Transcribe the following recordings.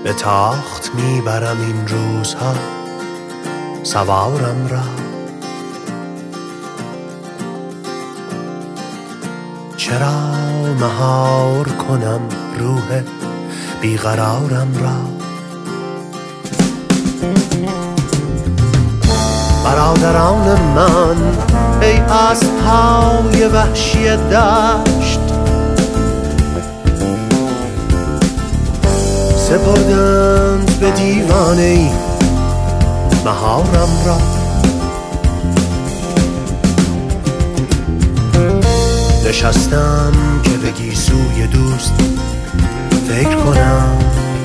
به تاخت میبرم این روزها سوارم را. چرا مهار کنم روح بیقرارم را؟ برادران من ای اسب‌های وحشی دشت، سپردند به دیوانه‌ای مهارم را. نشستم که به گیسوی دوست فکر کنم،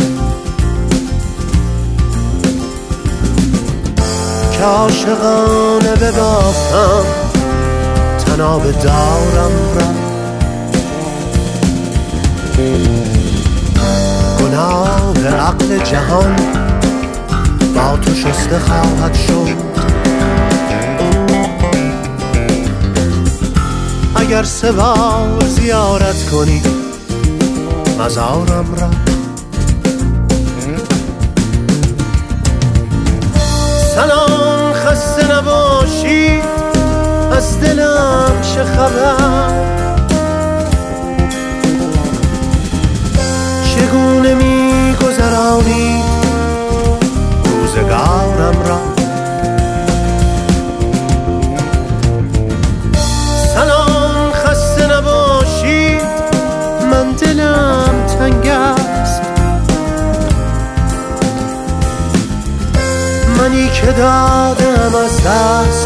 که عاشقانه ببافم تناب دارم را. گناه عقل جهان با تو شسته خواهد شد، اگر سه بار زیارت کنی مزارم را. سلام خسته نباشید، از دلم چه خبر؟ چگونه می گذرانی روزگارم را؟ سلام خسته نباشید، من دلم تنگ است، منی که دادم از دست